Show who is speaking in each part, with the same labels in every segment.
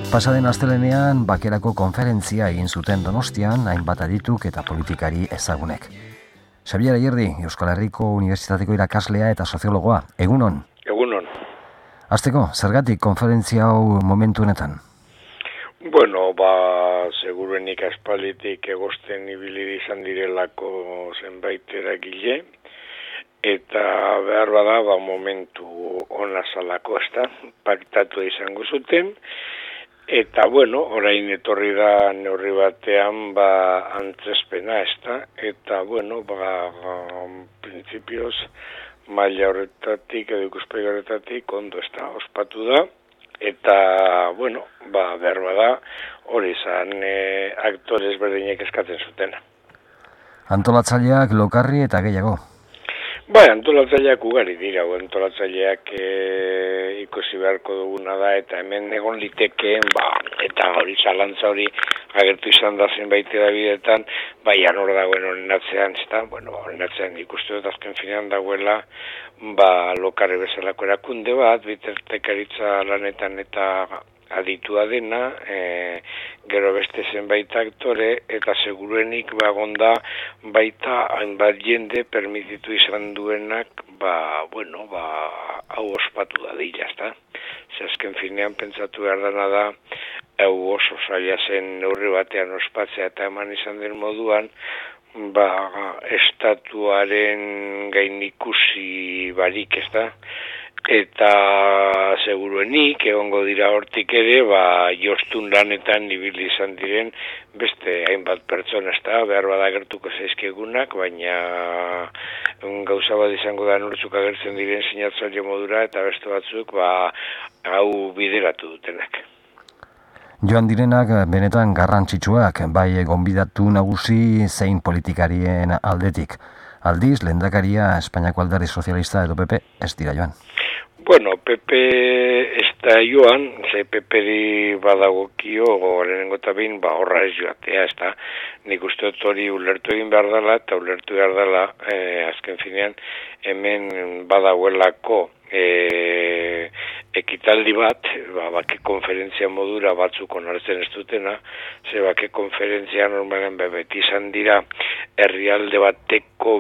Speaker 1: Pasaden astelehenean bakerako konferentzia egin zuten Donostian hainbat adituk eta politikari ezagunek. Xabier Ayerdi, Euskal Herriko Unibertsitateko irakaslea eta soziologoa. Egunon?
Speaker 2: Egunon.
Speaker 1: Hasteko, zergatik konferentzia hau momentu honetan?
Speaker 2: Bueno, seguruenik aspalditik egosten ibili izan direlako zenbait eragile, eta behar bada momentu ona zalako, ezta, paktatu izango zuten. Eta, orain etorri da neurri batean, antzespena, ezta? Eta, prinsipioz, maila horretatik, edo ikuspegi horretatik, ondo, ezta? Ospatu da. Eta, behar bada, hori izan aktore ezberdinek eskatzen zutena.
Speaker 1: Antolatzaileak lokarri eta gehiago.
Speaker 2: Antolatzaileak ugari dira, antolatzaileak ikusi beharko duguna da, eta hemen egon litekeen, eta hori zalantza hori agertu izan da zenbait edabideetan, hor dagoen honen atzean, ezta? Honen atzean ikustu dut azken finean dagoela, lokarri bezalako erakunde bat, bitartekaritza lanetan eta aditua dena, gero beste zenbait aktore, eta seguruenik gonda baita hainbat jende permititu izan duenak, hau ospatu da dira, ezta? Azken finean pentsatu behar dena da, hau oso zaila zen neurri batean ospatzea eta eman izan den moduan, estatuaren gain ikusi barik, ezta? Eta seguruenik, egongo dira hortik ere, jostun lanetan ibili izan diren beste hainbat pertsona, ezta, behar bada gertuko zaizkigunak, baina gauza bat izango da nortzuk agertzen diren sinatzaile modura, eta beste batzuk, hau bideratu dutenak.
Speaker 1: Joan direnak benetan garrantzitsuak, bai gonbidatu nagusi zein politikarien aldetik. Aldiz, lehendakaria Espainiako Alderdi Sozialista edo PP ez dira joan.
Speaker 2: PP ez da joan, PP-ri badagokio, lehenengo eta behin, horra ez joatea, ez da. Nik uste dut hori ulertu egin behar dela, eta ulertu behar dela, azken finean, hemen badagoelako ekitaldi bat, bake konferentzia modura batzuk onartzen ez dutena, ze bake konferentzia normalen beti izan dira, herrialde bateko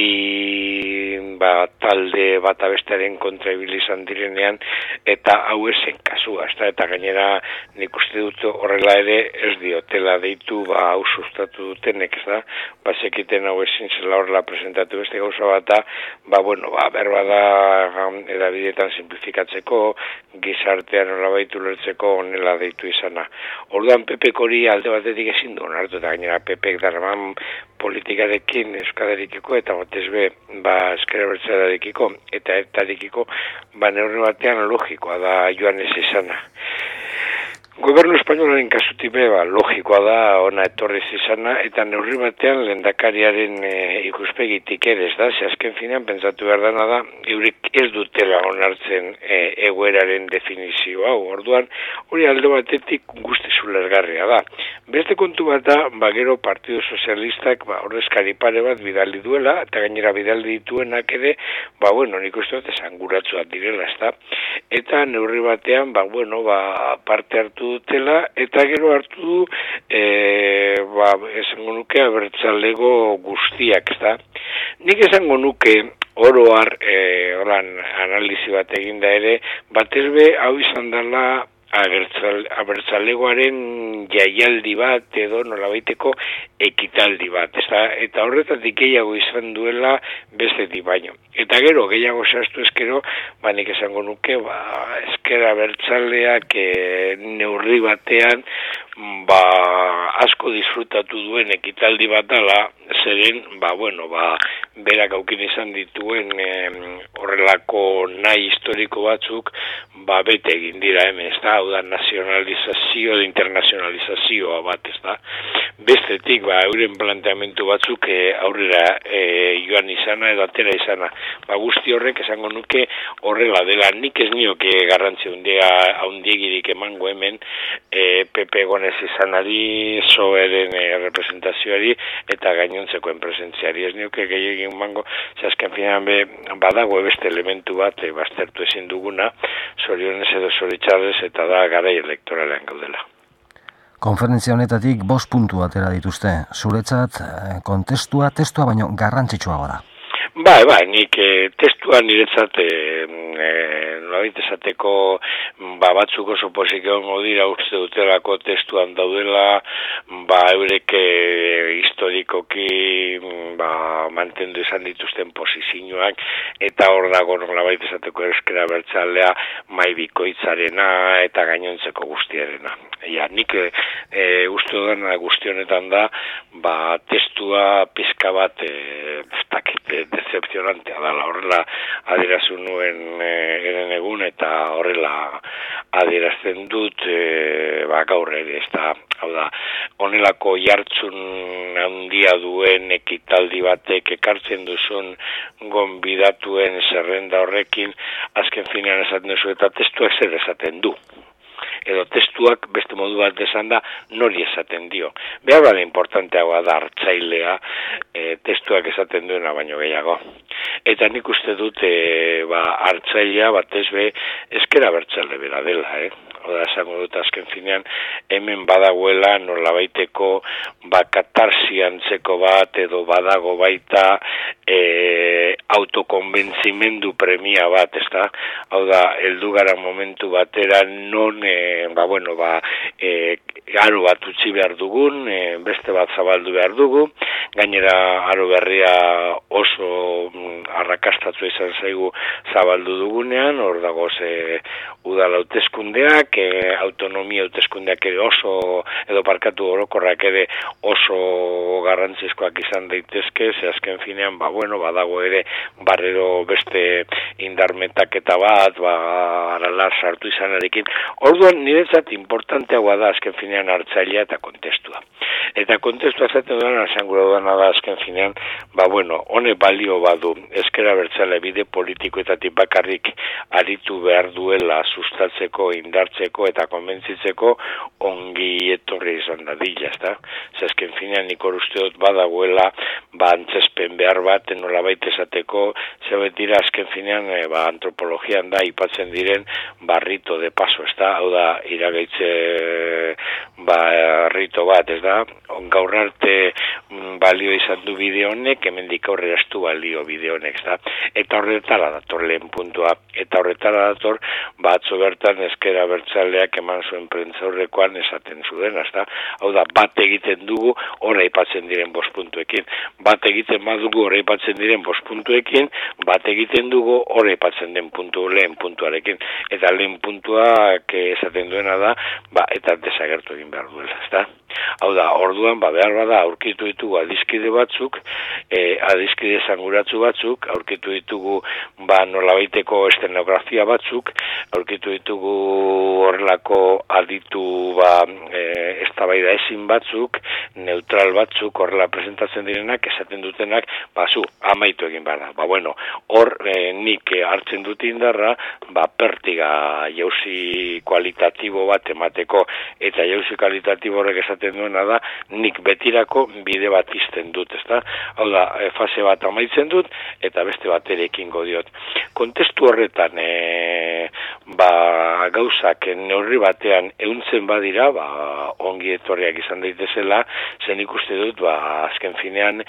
Speaker 2: bi talde bat abestearen kontra ibili izan direnean, eta hau esen kasua, eta gainera nik uste dut horrela ere ez diotela deitu hau sustatu dutenek, ez da, zekiten hau ezin zela horrela presentatu beste gauza bat da, berbada edabidetan simplifikatzeko, gizartean nolabait ulertzeko honela deitu izana. Orduan PP hori alde batetik ezin du onartu, eta gainera PP darman politikarekin euskadarekiko eta batez be ezker abertzalearekiko eta etarekiko neurri batean logikoa da joan ez izana. Gobernu espainolaren kasutik logikoa da ona etorri izana, eta neurri batean lehendakariaren ikuspegitik ere, ez da, azken finean pentsatu behar dena da, eurik ez dutela onartzen egoeraren definizio hau, orduan hori alde batetik guztiz ulergarria da. Beste kontu bat da, gero Partido Sozialistak ordezkari pare bat bidali duela, eta gainera bidali dituenak ere, nik uste dut esanguratsuak direla, ez da, eta neurri batean, parte hartu dutela, eta gero hartu du, esango nuke abertzalego guztiak, ezta? Nik esango nuke oroar, analizi bat eginda ere, batez be hau izan dela abertzalegoaren jaialdi bat edo nolabaiteko ekitaldi bat, eta horretatik gehiago izan duela bestetik baino. Eta gero, gehiago zehaztu ezkero, nik esango nuke, ezker abertzaleak neurri batean, asko disfrutatu duen ekitaldi bat dela, zeren, berak aukin izan dituen horrelako nahi historiko batzuk, bete egin dira hemen, ez da, hau da nazionalizazio, internazionalizazioa bat, ez da. Bestetik, euren planteamentu batzuk aurrera joan izana edo atera izana. Guzti horrek esango nuke horrela dela, nik ez nioke garrantzi handiegirik emango hemen PP gonez izanari, SOE-ren representazioari eta gainontzekoen presentziari. Ez nioke gehiagin emango, azken finean badago beste elementu bat baztertu ezin duguna, zorionez edo zoritxarrez, eta da garai elektoralean gaudela.
Speaker 1: Konferentzia honetatik 5 puntu atera dituzte. Zuretzat, testua baino garrantzitsuagoa da.
Speaker 2: Bai, nik testua niretzat nolabait esateko batzuk oso pozik egongo dira uste dutelako testuan daudela, eurek historikoki mantendu izan dituzten posizioak, eta hor dago nolabait esateko ezker abertzalea mai bikoitzarena eta gainontzeko guztiarena. Nik uste dudana guzti honetan da, testua pizka bat decepcionantea dela, horrela adierazu nuen eren egun, eta horrela adierazten dut gaur ere, hau da, honelako jartzun handia duen ekitaldi batek ekartzen duzun gonbidatuen zerrenda horrekin, azken finean esaten duzu eta testuak zer esaten du. Edo testuak beste modu bat esan da nori esaten dio. Behar bada importanteagoa da hartzailea testuak esaten duena baino gehiago. Eta nik uste dut hartzailea batez be ezker abertzale bera dela. Oda esango dut azken finean hemen badagoela nolabaiteko katarsi antzeko bat edo badago baita autokonbentzimendu premia bat, ezta? Hau da, heldu gara momentu batera non aro bat utzi behar dugun, beste bat zabaldu behar dugu, gainera aro berria oso arrakastatzu izan zaigu zabaldu dugunean, hor dago udal hauteskundeak, autonomia hauteskundeak ere oso, edo parkatu orokorrak ere oso garrantzizkoak izan daitezke, ze azken finean, badago ere barrero beste indarmetaketa bat, aralar sartu izanarekin. Orduan, niretzat importanteagoa da azken finean hartzailea eta kontestua. Eta kontestua zaten duena, esangura duena da azken finean, hone balio badu, ezker abertzale bide politikoetatik bakarrik aritu behar duela sustatzeko, indartzeko eta konbentzitzeko ongi etorri izan dadila, ezta? Azken finean nik uste dut badagoela antzespen behar bat, nolabait esateko, zebet dira azken finean antropologian da ipatzen diren rito de paso, ezta? Hau da, iragaitze rito bat, ez da? Gaur arte balio izan du bide honek, hemendik aurrera ez du balio bide honek, ezta? Eta horretara dator lehen puntua, eta horretara dator atzo bertan ezker abertzaleak eman zuen prentzaurrekoan esaten zuen, ezta? Hau da, bat egiten dugu hor aipatzen diren 5 puntuekin, bat egiten badugu hor aipatzen diren 5 puntuekin, bat egiten dugu hor aipatzen den lehen puntuarekin, eta lehen puntuak esaten duena da, eta desagertu egin behar duela, ezta? Hau da, orduan, behar bada, aurkitu ditugu adiskide batzuk, adiskide esanguratsu batzuk, aurkitu ditugu nolabaiteko estenografia batzuk, aurkitu ditugu horrelako aditu eztabaida ezin batzuk, neutral batzuk, horrela presentatzen direnak, esaten dutenak, amaitu egin behar da. Hor nik hartzen dut indarra, pertiga jauzi kualitatibo bat emateko, eta jauzi kualitatibo horrek esaten duena da, nik betirako bide bat izten dut, ezta? Hau da, fase bat amaitzen dut, eta beste bat ere ekingo diot. Kontestu horretan, gauzak neurri batean ehuntzen badira, ongi etorriak izan daitezela, zen ikuste dut, azken finean,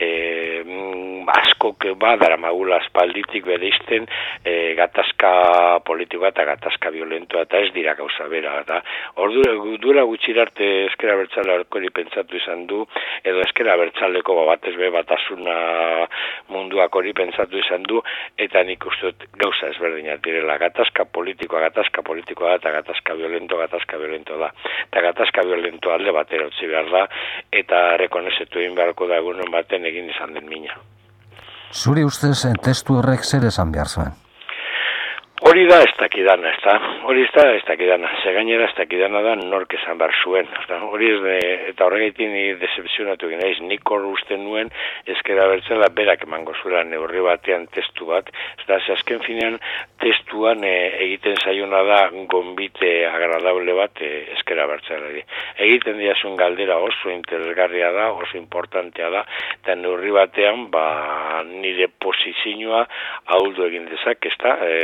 Speaker 2: askok daramagula aspalditik bereizten gatazka politikoa eta gatazka violentoa, eta ez dira gauza bera. Ordura gutxirarte ezker abertzale hori pentsatu izan du, edo ezker abertzaleko batez batasuna munduak hori pentsatu izan du, eta nik uste dut gauza ezberdinak direla. Gatazka politikoa da, eta gatazka violento da. Eta gatazka violento alde batera utzi behar da, eta rekonezetu egin beharko da egunen baten egin izan den mina.
Speaker 1: Zuri ustez testu horrek zer esan behar zuen?
Speaker 2: Hori da ez dakidana, ezta? Hori da ez dakidana. Gainera ez dakidana da nork esan behar zuen. Hori eta horregaitik ni decepzionatu egin naiz. Nik hor uste nuen ezker abertzala berak emango zuela neurri batean testu bat. Azken finean testuan egiten zaiona da gonbite agradable bat ezker abertzalari. Egiten diazun galdera oso interesgarria da, oso importantea da, eta neurri batean nire posizioa ahuldu egin dezak, ezta? Esaten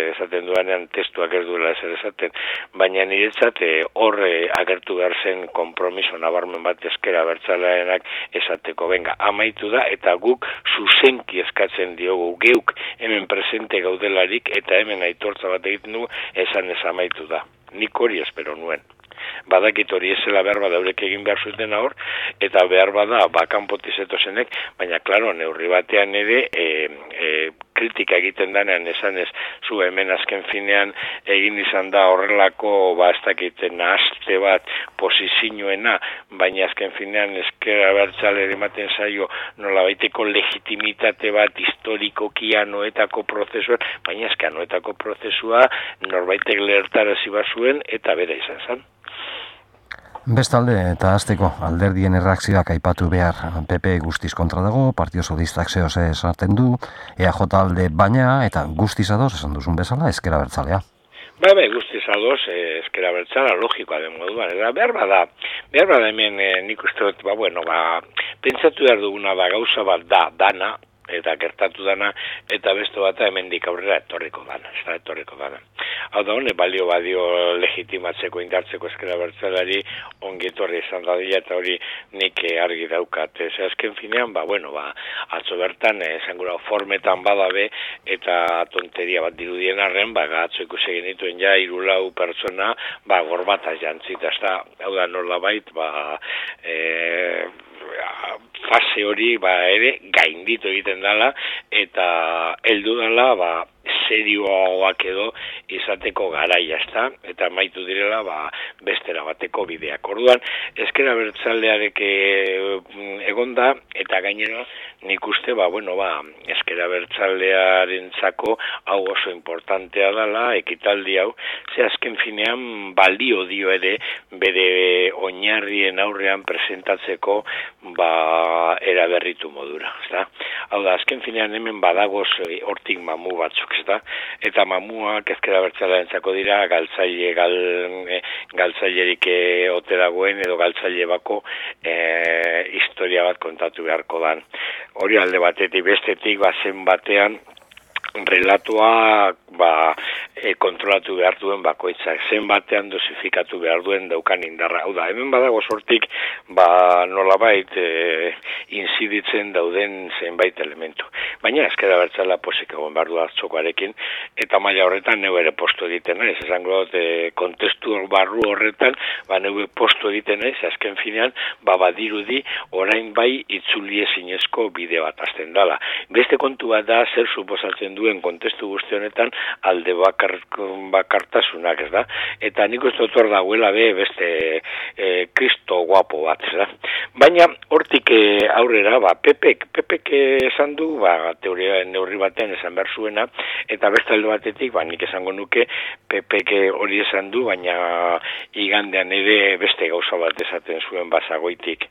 Speaker 2: duanean testuak ez duela ezer esaten, baina niretzat horre agertu behar zen konpromiso nabarmen bat ezker abertzalearenak esateko, benga, amaitu da, eta guk zuzenki eskatzen diogu, geuk hemen presente gaudelarik, eta hemen aitortza bat egiten dugu, esan ez amaitu da. Nik hori espero nuen. Badakit hori ezela behar bada eurek egin behar zuten hor, eta behar bada kanpotik zetozenek, baina, klaro, neurri batean ere, kritika egiten danean esanez, zu hemen azken finean egin izan da horrelako, ez dakiten nahazte bat posizioena, baina azken finean ezker abertzale ematen zaio nolabaiteko legitimitate bat historikoki anoetako prozesuan, baina ezke anoetako prozesua norbaitek lehertarazi bazuen eta bera izan zen.
Speaker 1: Bestalde eta hasteko alderdien erreakzioak aipatu behar. PP guztiz kontra dago, Partio Sozialistak zehoz esaten du, EAJ alde baina eta guztiz ados esan duzun bezala ezker abertzalea.
Speaker 2: Guztiz ados, ezker abertzala logikoa den moduan. Behar bada hemen nik uste dut, pentsatu behar duguna da gauza bat dana, eta gertatu dana, eta beste bat hemendik aurrera etorriko dana. Hau da hone, balio badio legitimatzeko, indartzeko ezker abertzalari ongi etorri izan dadila, eta hori nik argi daukat. Azken finean, atzo bertan, esangura formetan badabe, eta tonteria bat dirudien arren, atzo ikusi genituen ja, 3-4 pertsona, gorbataz jantzita, hau da nolabait, fase hori ere gainditu egiten dela eta heldu dela serioagoak edo izateko garaia, eta amaitu direla bestera bateko bideak. Orduan, ezker abertzalearek egonda eta gainera nik uste ezker abertzalearentzako hau oso importantea dela, ekitaldi hau, ze azken finean balio dio ere bere oinarrien aurrean presentatzeko eraberritu modura. Hau da, azken finean hemen badagoz hortik mamu batzuk, eta mamuak ezker abertzalearentzako dira galtzailerik ote dagoen edo galtzaile bako historia bat kontatu beharko dan. Hori alde batetik, bestetik, zen batean relatoa kontrolatu behar duen bakoitzak, zen batean dosifikatu behar duen daukan indarra. Hau da, hemen badago sortik nolabait inziditzen dauden zenbait elementu. Baina ezker abertzala posik egon behar du atzokoarekin, eta maila horretan neu ere postu egiten naiz, esango dut kontestu barru horretan, neu postu egiten naiz, azken finean, badirudi orain bai itzuli ezinezko bide bat azten dala. Beste kontu bat da, zer suposatzen duen kontestu guzti honetan alde bakartasunak, eta nik uste dut hor dagoela beste kristo guapo bat, baina hortik aurrera, Pepek esan du, teoria neurri batean esan behar zuena, eta beste alde batetik, nik esango nuke Pepek hori esan du, baina igandean ere beste gauza bat esaten zuen basagoitik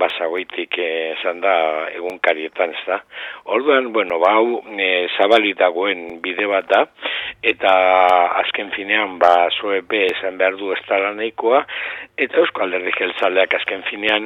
Speaker 2: esan da egunkarietan, Orduan, hau zabalitagoen bide bat da, eta azken finean SOEP esan behar du ez dela nahikoa, eta Eusko Alderdi Jeltzaleak azken finean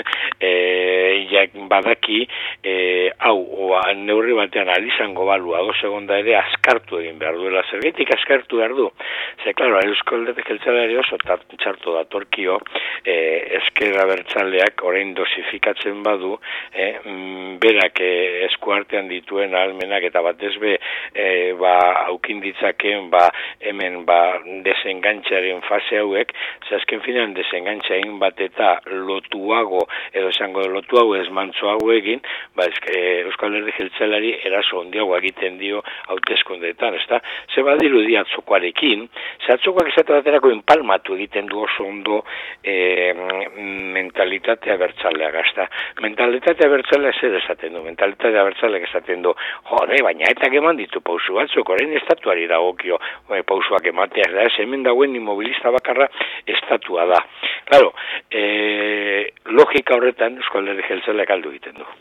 Speaker 2: badaki hau neurri batean alizango balu ados egonda ere askartu egin behar duela. Zergaitik askartu behar du? Ze, klaro, Eusko Alderdi Jeltzaleari oso txarto datorkio ezker abertzaleak orain dosifikatzen badu berak eskuartean dituen ahalmenak eta batez be aukin ditzaken hemen desengantxaren fase hauek, ze azken finean desengantxain bat eta lotuago edo esango lotuago ez mantzoago egin, Euskal Alderdi Jeltzaleari eraso handiago egiten dio hauteskundeetan, ze badirudi atzokoarekin, ze atzokoak esate baterako enpalmatu egiten du oso ondo mentalitatea abertzaleak, mentalitatea abertzaleak zer esaten du, mentalitatea abertzaleak esaten du, baina eta eman ditu pausu batzuk, orain estatuari dagokio pausuak ematea, hemen dagoen inmobilista bakarra estatua da. Claro, logika horretan Euskal Alderdi Jeltzaleak aldu egiten du.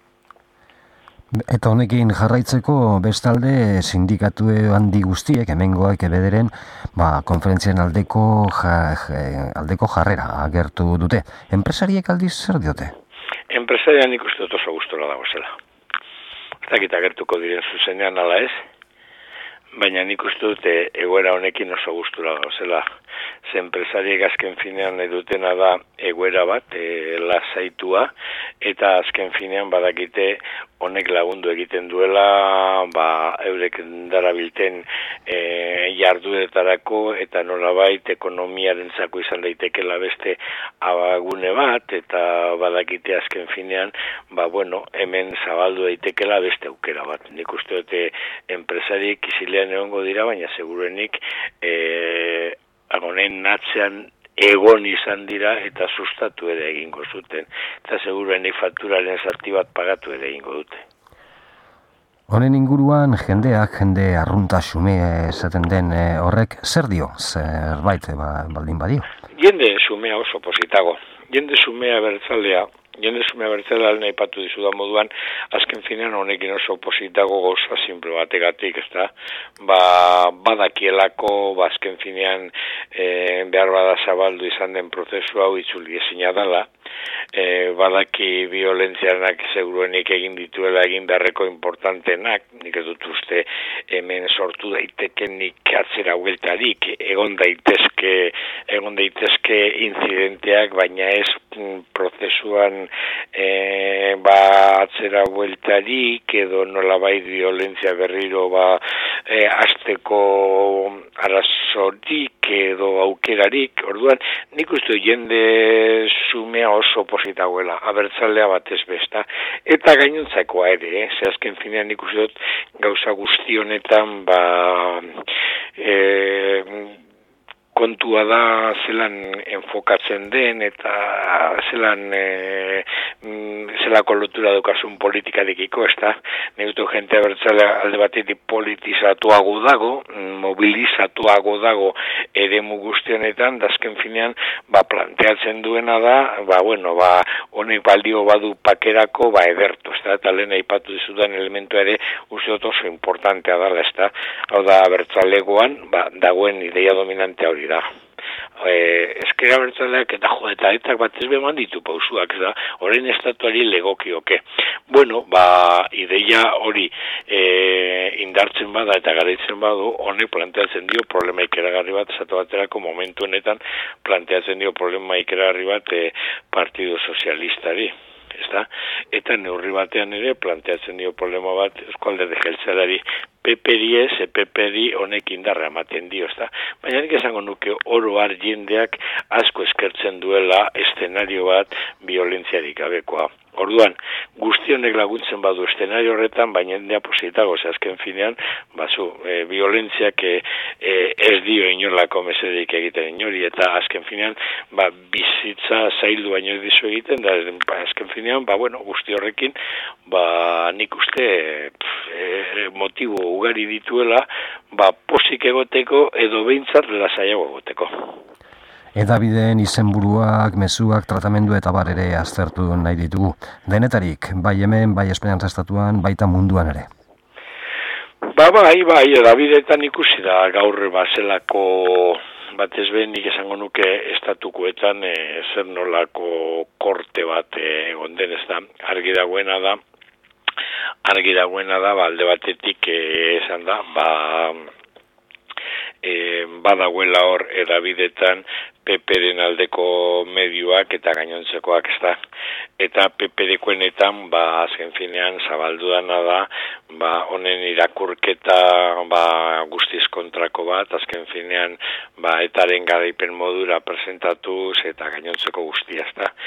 Speaker 1: Eta honekin jarraitzeko bestalde sindikatu handi guztiek, hemengoak bederen, konferentzien aldeko jarrera agertu dute. Enpresariek aldiz zer diote?
Speaker 2: Enpresarian ikusten dut oso gustora dago zela. Ez dakit agertuko diren zuzenean ala ez, baina nik uste dut egoera honekin oso gustura gauzela. Ze enpresariek azken finean dutena da egoera bat, lasaitua, eta azken finean badakite honek lagundu egiten duela, eurek darabilten jarduetarako eta nolabait ekonomiarentzako izan daitekela beste abagune bat, eta badakite azken finean, hemen zabaldu daitekela beste aukera bat. Nik uste dute enpresariek izilean egongo dira, baina segurenik honen atzean egon izan dira eta sustatu ere egingo zuten. Eta segurenik fakturaren zati bat pagatu ere egingo dute.
Speaker 1: Honen inguruan jende arrunta xume esaten den horrek zer dio? Zerbait baldin badio?
Speaker 2: Jende xumea oso positago. Jende xumea bertzalea lehen aipatu dizudan moduan, azken finean honekin oso positago gauza simple bategatik, ezta? Badakielako, azken finean behar bada zabaldu izan den prozesu hau itzuli ezina dela, badaki violentzianak seguruenik egin dituela egin beharreko importantenak, nik ez dut uste hemen sortu daitekenik atzera hueltarik, egon daitezke incidenteak, baina ez prozesuan atzera hueltarik edo nolabait violentzia berriro hasteko arazorik edo aukerarik. Orduan, nik uste jende sumea oso positagoela, abertzalea batez besta, eta gainontzakoa ere, ze azken finean nik uste dut gauza guzti honetan kontua da zelan enfokatzen den eta zelako lotura daukasun politikarekiko, ezta? Negutu jente abertzalea alde batetik politizatuago dago, mobilizatuago dago eremu guzti honetan, dazken finean planteatzen duena da, honek baldio badu pakerako edertu, ezta? Eta lehen aipatu dizudan elementua ere uste dut oso importantea dela, ezta? Hau da, abertzalegoan dagoen ideia dominante hori da. Ezkera abertzaleak eta etak batez beman ditu pausuak, da, orain estatuari legokioke. Ideia hori indartzen bada eta garaitzen badu, honek planteatzen dio problema ikeragarri bat, esatu baterako momentu honetan planteatzen dio problema ikeragarri bat Partido Sozialistari. Eta neurri batean ere planteatzen dio problema bat Eusko Alderdi Jeltzaleari, PP-ri honek indarra ematen dio, ezta? Baina nik esango nuke oro har jendeak asko eskertzen duela eszenario bat violentziarik gabekoa. Orduan, guzti honek laguntzen badu eszenario horretan, baina jendea positago, azken finean, violentziak ez dio inolako mesederik egiten inori, eta azken finean, bizitza zaildu baino ez dizu egiten, da azken finean, guzti horrekin, nik uste motibo ugari dituela, posik egoteko edo behintzat lasaiago egoteko.
Speaker 1: Edabideen izenburuak, mezuak, tratamendu eta bar ere aztertu nahi ditugu. Denetarik, bai hemen, bai Espainian estatuan, baita munduan ere.
Speaker 2: Bai, edabideetan ikusi da gaur zelako batez behin nik esango nuke estatukoetan zer nolako korte bat egon den, ez da, argi dagoena da, alde batetik esan da, badagoela hor edabideetan PP-ren aldeko medioak eta gainontzekoak, ez da. Eta PP-rekoenetan, azken finean, zabaldu dana da, honen irakurketa guztiz kontrako bat, azken finean, etaren garaipen modura presentatuz eta gainontzeko guztia, ez da.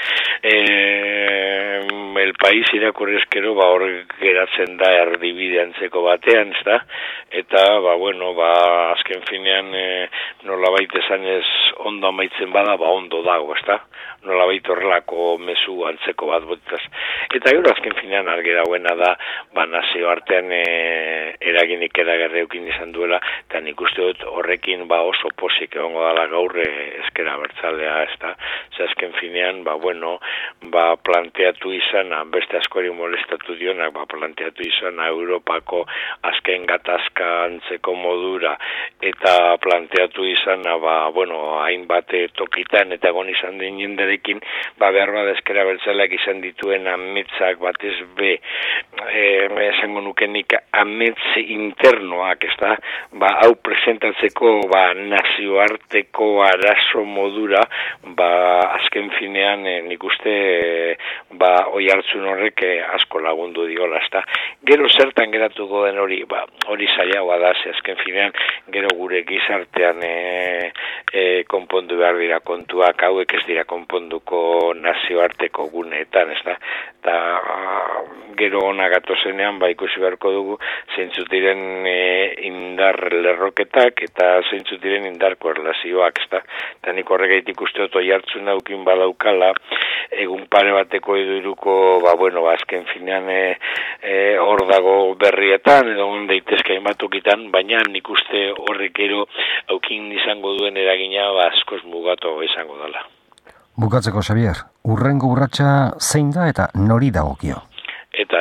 Speaker 2: El País irakurrezkero, hor geratzen da erdibideantzeko batean, ez da. Eta, azken finean, nolabait esanez ondo amaitzen bada, ondo dago, ez da? Nolabait horrelako mezu antzeko bat botaz. Eta gero azken finean argi dagoena da, nazio artean eraginik eragarreukin izan duela, eta nik uste dut horrekin oso posik egongo dala gaur ezkera abertzalea, ez da? Ze azken finean, planteatu izan diana, beste askori molestatu dionak, planteatu izana Europako azken gatazka antzeko modura, eta planteatu izana, hainbat tokitan, eta egon izan den jenderekin, behar bada ezkera bertzaleak izan dituen ametzak batez be, esango nukenik amets internoak, ez da, hau presentatzeko nazioarteko arazo modura, azken finean nik uste oi hartzun horrek asko lagundu diola, ezta. Gero zertan geratuko den hori, hori zailagoa da, azken finean gero gure gizartean konpondu behar dira kontuak, hauek ez dira konponduko nazioarteko guneetan, ezta. Eta gero ona gatozenean, ikusi beharko dugu, zeintzuk diren indar lerroketak eta zeintzuk diren indarko erlazioak, ezta. Eta nik horregaitik uste dut oi hartzun daukin badaukala, egun pare bateko edo iruko, azken finean hor dago berrietan, edo daitezke hainbatukitan, baina nik uste horrek ero aukin izango duen eragina askoz mugatu izango dela.
Speaker 1: Bukatzeko, Xabier, urrengo urratsa zein da eta nori dagokio?
Speaker 2: Eta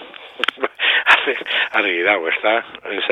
Speaker 2: argi dago, ez da?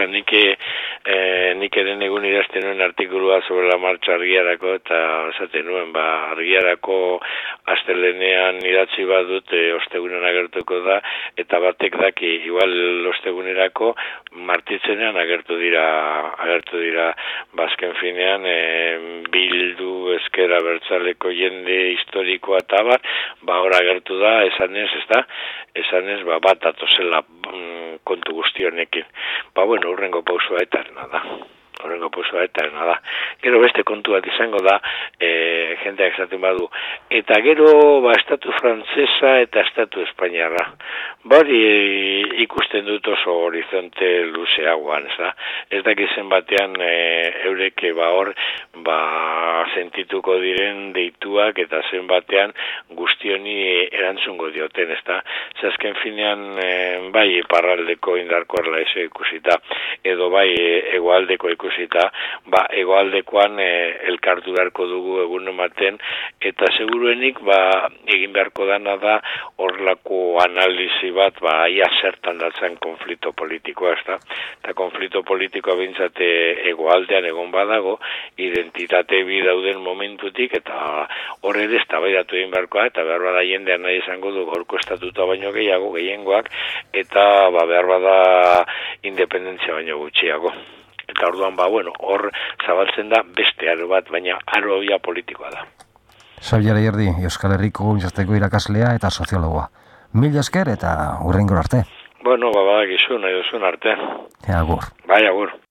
Speaker 2: Nik eren egun idazten nuen artikulua sobre la marcha argiarako, eta esaten nuen, argiarako astelenean idatzi badut, ostegunen agertuko da, eta batek daki, igual ostegunerako martitzenean agertu dira bazken finean, Bildu ezkera bertzaleko jende historikoa eta hor agertu da, esanez, bat atozela kontu guztionekin. Urrengo pausua etarena da. Gero beste kontu bat izango da, jendeak esaten badu. Eta gero, estatu frantzesa eta estatu espainiarra. Ikusten dut oso horizonte luzeagoan, ez da? Ez dakizen batean eureke hor, sentituko diren deituak eta zen batean guztioni erantzungo dioten, ez da? Azken finean, iparraldeko indarko erlaizio ikusita, edo egoaldeko ikusita, egoaldekoan elkartu beharko dugu egun ematen, eta seguruenik egin beharko dana da horlako analizi bat, ia zertan datzen konflikto politikoa, ez da? Eta konflikto politikoa bintzate egoaldean egon badago, identitate bi dauden momentutik, eta hor ere eztabaidatu egin beharkoa, eta behar bada jendean nahi izango du gaurko estatuta baino gehiengoak, eta behar bada independentzia baino gutxiago. Eta orduan, hor zabaltzen da beste aro bat, baina aro politikoa da.
Speaker 1: Xabier Ayerdi, Euskal Herriko Unibertsitateko irakaslea eta soziologoa. Mila esker eta hurrengor arte.
Speaker 2: Badakizu, nahi duzun arte.
Speaker 1: Agur.
Speaker 2: Agur.